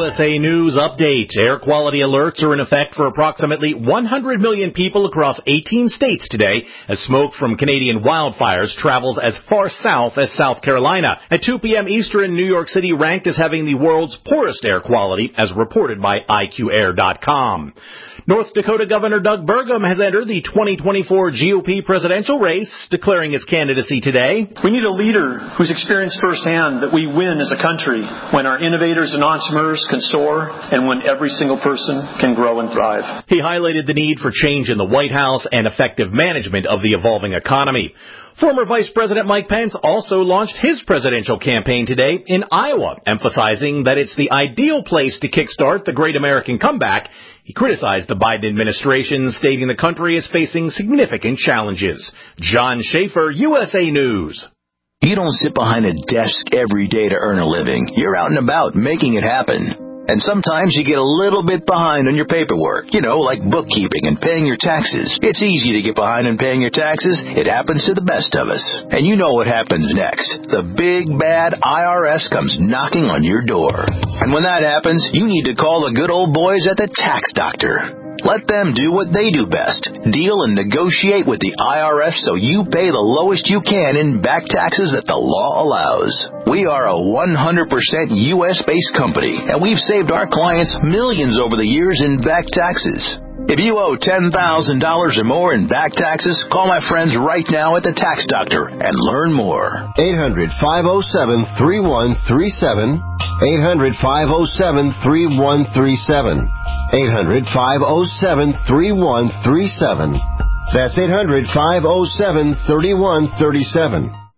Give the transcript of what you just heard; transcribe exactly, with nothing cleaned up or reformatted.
S A News Update. Air quality alerts are in effect for approximately one hundred million people across eighteen states today as smoke from Canadian wildfires travels as far south as South Carolina. At two p.m. Eastern, New York City ranked as having the world's poorest air quality, as reported by I Q air dot com. North Dakota Governor Doug Burgum has entered the twenty twenty-four G O P presidential race, declaring his candidacy today. We need a leader who's experienced firsthand that we win as a country when our innovators and entrepreneurs can soar and when every single person can grow and thrive. He highlighted the need for change in the White House and effective management of the evolving economy. Former Vice President Mike Pence also launched his presidential campaign today in Iowa, emphasizing that it's the ideal place to kickstart the great American comeback. He criticized the Biden administration, stating the country is facing significant challenges. John Schaefer, U S A News. You don't sit behind a desk every day to earn a living. You're out and about making it happen. And sometimes you get a little bit behind on your paperwork, you know, like bookkeeping and paying your taxes. It's easy to get behind on paying your taxes. It happens to the best of us. And you know what happens next. The big, bad I R S comes knocking on your door. And when that happens, you need to call the good old boys at the Tax Doctor. Let them do what they do best. Deal and negotiate with the I R S so you pay the lowest you can in back taxes that the law allows. We are a one hundred percent U S-based company, and we've saved our clients millions over the years in back taxes. If you owe ten thousand dollars or more in back taxes, call my friends right now at the Tax Doctor and learn more. eight hundred, five oh seven, three one three seven. eight hundred, five oh seven, three one three seven. eight hundred, five oh seven, three one three seven. That's eight hundred, five oh seven, three one three seven.